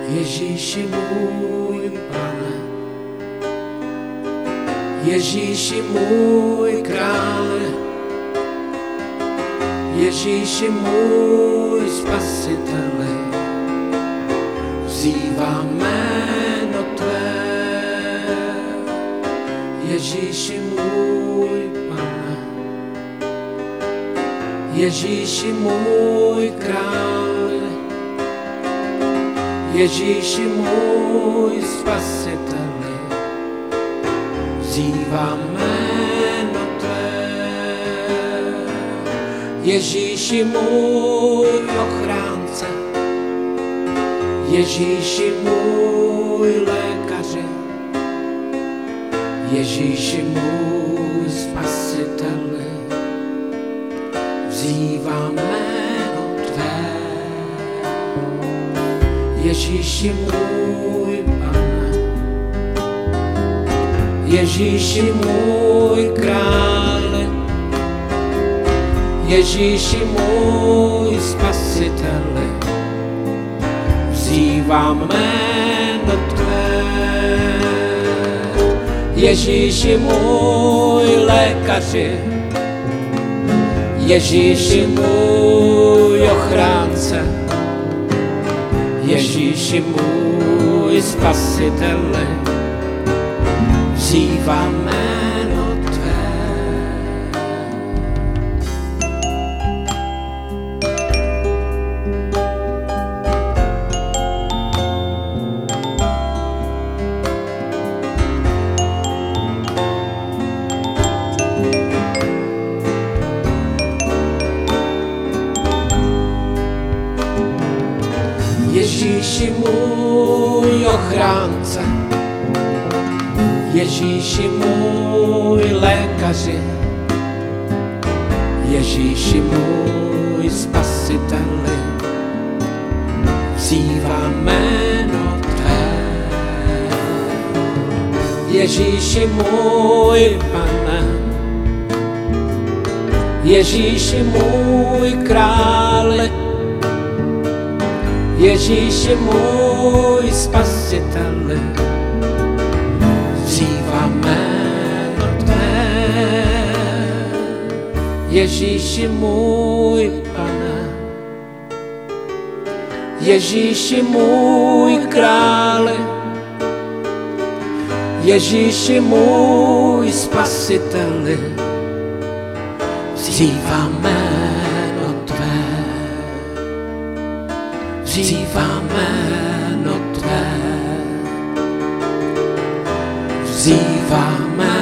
Ježíši můj Pane, Ježíši můj Krále, Ježíši můj Spasitele, vzývám jméno Tvé. Ježíši můj Pane, Ježíši můj Krále, Ježíši můj Spasitele, vzývám jméno Tvé. Ježíši můj ochránce, Ježíši můj lékaře, Ježíši můj Spasitele, vzývám jméno Tvé. Ježíši můj Pane, Ježíši můj Krále, Ježíši můj Spasitele, vzývám jméno Tvé. Ježíši můj lékaři, Ježíši můj ochránce, Ježíši můj Spasitele, vzývám jméno Tvé. Ježíši můj ochránce, Ježíši můj lékaři, Ježíši můj Spasiteli, vzývám jméno Tvé. Ježíši můj Pane, Ježíši můj Krále, Ježíši můj Spasitele, vzývám jméno Tvé. Ježíši můj Pane, Ježíši můj Krále, Ježíši můj Spasitele, vzývám jméno Tvé. Vzývám jméno Tvé, vzývám